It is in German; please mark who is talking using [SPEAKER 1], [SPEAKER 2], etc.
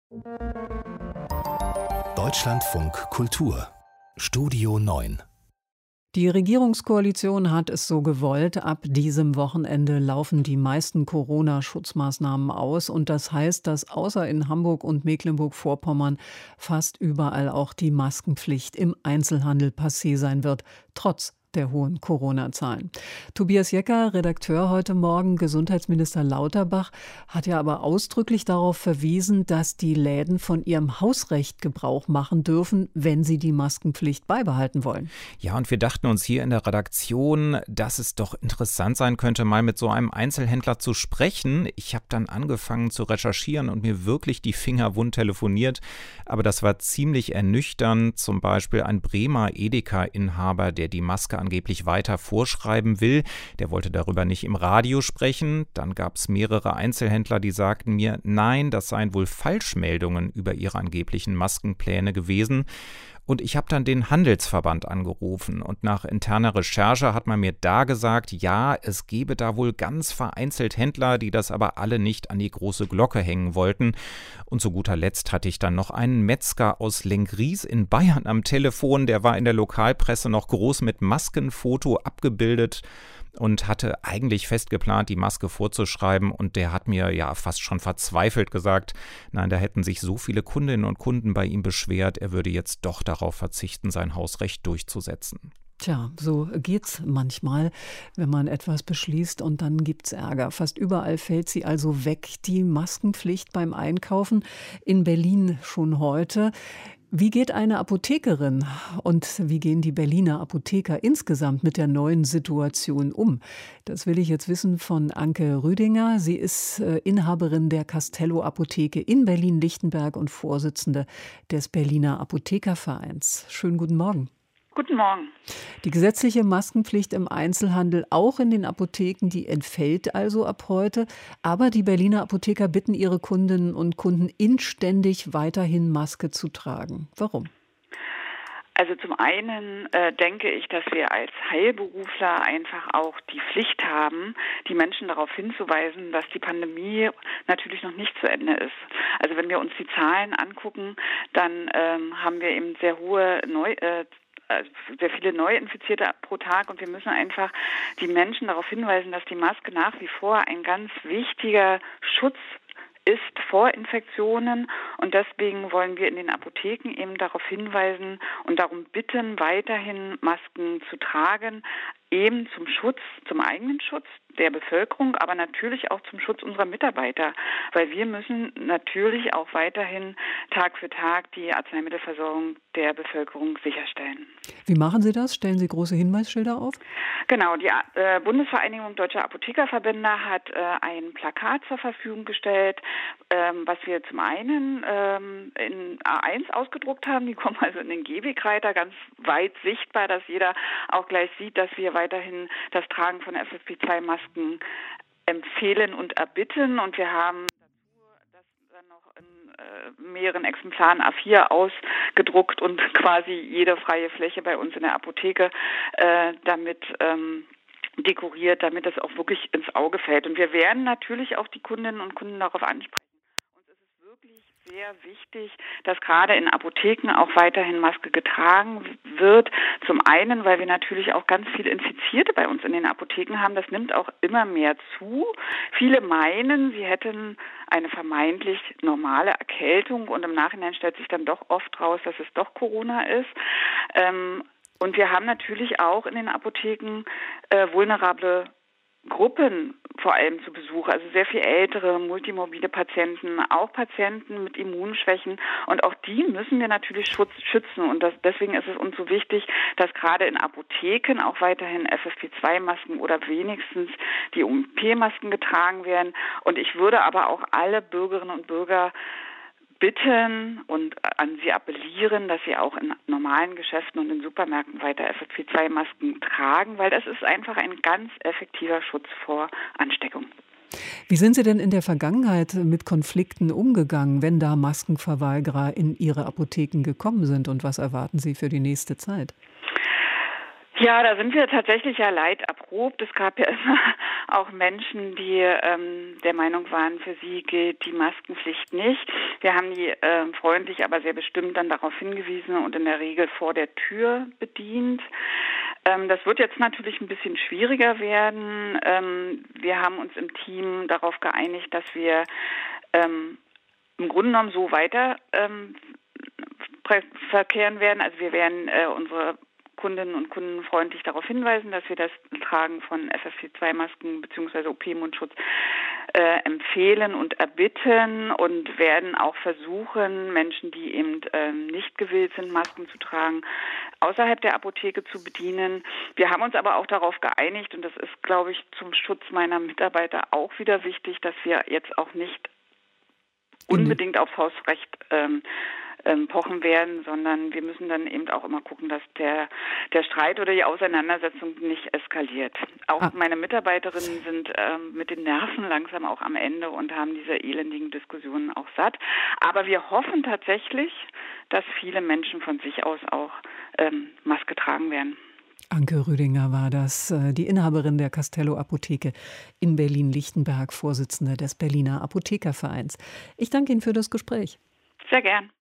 [SPEAKER 1] Deutschlandfunk Kultur Studio 9.
[SPEAKER 2] Die Regierungskoalition hat es so gewollt. Ab diesem Wochenende laufen die meisten Corona-Schutzmaßnahmen aus. Und das heißt, dass außer in Hamburg und Mecklenburg-Vorpommern fast überall auch die Maskenpflicht im Einzelhandel passé sein wird, trotz der hohen Corona-Zahlen. Tobias Jecker, Redakteur heute Morgen, Gesundheitsminister Lauterbach, hat ja aber ausdrücklich darauf verwiesen, dass die Läden von ihrem Hausrecht Gebrauch machen dürfen, wenn sie die Maskenpflicht beibehalten wollen.
[SPEAKER 3] Ja, und wir dachten uns hier in der Redaktion, dass es doch interessant sein könnte, mal mit so einem Einzelhändler zu sprechen. Ich habe dann angefangen zu recherchieren und mir wirklich die Finger wund telefoniert. Aber das war ziemlich ernüchternd. Zum Beispiel ein Bremer Edeka-Inhaber, der die Maske angeblich weiter vorschreiben will. Der wollte darüber nicht im Radio sprechen. Dann gab es mehrere Einzelhändler, die sagten mir, nein, das seien wohl Falschmeldungen über ihre angeblichen Maskenpläne gewesen. Und ich habe dann den Handelsverband angerufen und nach interner Recherche hat man mir da gesagt, ja, es gebe da wohl ganz vereinzelt Händler, die das aber alle nicht an die große Glocke hängen wollten. Und zu guter Letzt hatte ich dann noch einen Metzger aus Lenggries in Bayern am Telefon, der war in der Lokalpresse noch groß mit Maskenfoto abgebildet und hatte eigentlich fest geplant, die Maske vorzuschreiben, und der hat mir ja fast schon verzweifelt gesagt, nein, da hätten sich so viele Kundinnen und Kunden bei ihm beschwert, er würde jetzt doch darauf verzichten, sein Hausrecht durchzusetzen.
[SPEAKER 2] Tja, so geht's manchmal, wenn man etwas beschließt und dann gibt's Ärger. Fast überall fällt sie also weg, die Maskenpflicht beim Einkaufen. In Berlin schon heute. Wie geht eine Apothekerin und wie gehen die Berliner Apotheker insgesamt mit der neuen Situation um? Das will ich jetzt wissen von Anke Rüdinger. Sie ist Inhaberin der Castello Apotheke in Berlin-Lichtenberg und Vorsitzende des Berliner Apothekervereins. Schönen guten Morgen.
[SPEAKER 4] Guten Morgen.
[SPEAKER 2] Die gesetzliche Maskenpflicht im Einzelhandel, auch in den Apotheken, die entfällt also ab heute. Aber die Berliner Apotheker bitten ihre Kundinnen und Kunden inständig weiterhin Maske zu tragen. Warum?
[SPEAKER 4] Also zum einen denke ich, dass wir als Heilberufler einfach auch die Pflicht haben, die Menschen darauf hinzuweisen, dass die Pandemie natürlich noch nicht zu Ende ist. Also wenn wir uns die Zahlen angucken, dann haben wir eben sehr viele Neuinfizierte pro Tag, und wir müssen einfach die Menschen darauf hinweisen, dass die Maske nach wie vor ein ganz wichtiger Schutz ist vor Infektionen, und deswegen wollen wir in den Apotheken eben darauf hinweisen und darum bitten, weiterhin Masken zu tragen, eben zum Schutz, zum eigenen Schutz der Bevölkerung, aber natürlich auch zum Schutz unserer Mitarbeiter, weil wir müssen natürlich auch weiterhin Tag für Tag die Arzneimittelversorgung der Bevölkerung sicherstellen.
[SPEAKER 2] Wie machen Sie das? Stellen Sie große Hinweisschilder auf?
[SPEAKER 4] Genau, die Bundesvereinigung Deutscher Apothekerverbände hat ein Plakat zur Verfügung gestellt, was wir zum einen in A1 ausgedruckt haben. Die kommen also in den Gehwegreiter ganz weit sichtbar, dass jeder auch gleich sieht, dass wir weiterhin das Tragen von FFP2-Masken empfehlen und erbitten. Und wir haben das dann noch in mehreren Exemplaren A4 ausgedruckt und quasi jede freie Fläche bei uns in der Apotheke damit dekoriert, damit es auch wirklich ins Auge fällt. Und wir werden natürlich auch die Kundinnen und Kunden darauf ansprechen. Uns ist es wirklich sehr wichtig, dass gerade in Apotheken auch weiterhin Maske getragen wird. Zum einen, weil wir natürlich auch ganz viele Infizierte bei uns in den Apotheken haben. Das nimmt auch immer mehr zu. Viele meinen, sie hätten eine vermeintlich normale Erkältung, und im Nachhinein stellt sich dann doch oft raus, dass es doch Corona ist. Und wir haben natürlich auch in den Apotheken vulnerable Gruppen vor allem zu Besuch, also sehr viel ältere, multimorbide Patienten, auch Patienten mit Immunschwächen, und auch die müssen wir natürlich schützen, und deswegen ist es uns so wichtig, dass gerade in Apotheken auch weiterhin FFP2-Masken oder wenigstens die OP-Masken getragen werden, und ich würde aber auch alle Bürgerinnen und Bürger bitten und an Sie appellieren, dass Sie auch in normalen Geschäften und in Supermärkten weiter FFP2-Masken tragen, weil das ist einfach ein ganz effektiver Schutz vor Ansteckung.
[SPEAKER 2] Wie sind Sie denn in der Vergangenheit mit Konflikten umgegangen, wenn da Maskenverweigerer in Ihre Apotheken gekommen sind, und was erwarten Sie für die nächste Zeit?
[SPEAKER 4] Ja, da sind wir tatsächlich ja leiderprobt. Es gab ja immer auch Menschen, die der Meinung waren, für sie gilt die Maskenpflicht nicht. Wir haben die freundlich, aber sehr bestimmt dann darauf hingewiesen und in der Regel vor der Tür bedient. Das wird jetzt natürlich ein bisschen schwieriger werden. Wir haben uns im Team darauf geeinigt, dass wir im Grunde genommen so weiter verkehren werden. Also wir werden unsere Kundinnen und Kunden freundlich darauf hinweisen, dass wir das Tragen von FFP2-Masken bzw. OP-Mundschutz empfehlen und erbitten und werden auch versuchen, Menschen, die eben nicht gewillt sind, Masken zu tragen, außerhalb der Apotheke zu bedienen. Wir haben uns aber auch darauf geeinigt, und das ist, glaube ich, zum Schutz meiner Mitarbeiter auch wieder wichtig, dass wir jetzt auch nicht unbedingt aufs Hausrecht pochen werden, sondern wir müssen dann eben auch immer gucken, dass der Streit oder die Auseinandersetzung nicht eskaliert. Auch meine Mitarbeiterinnen sind mit den Nerven langsam auch am Ende und haben diese elendigen Diskussionen auch satt. Aber wir hoffen tatsächlich, dass viele Menschen von sich aus auch Maske tragen werden.
[SPEAKER 2] Anke Rüdinger war das, die Inhaberin der Castello Apotheke in Berlin-Lichtenberg, Vorsitzende des Berliner Apothekervereins. Ich danke Ihnen für das Gespräch.
[SPEAKER 4] Sehr gern.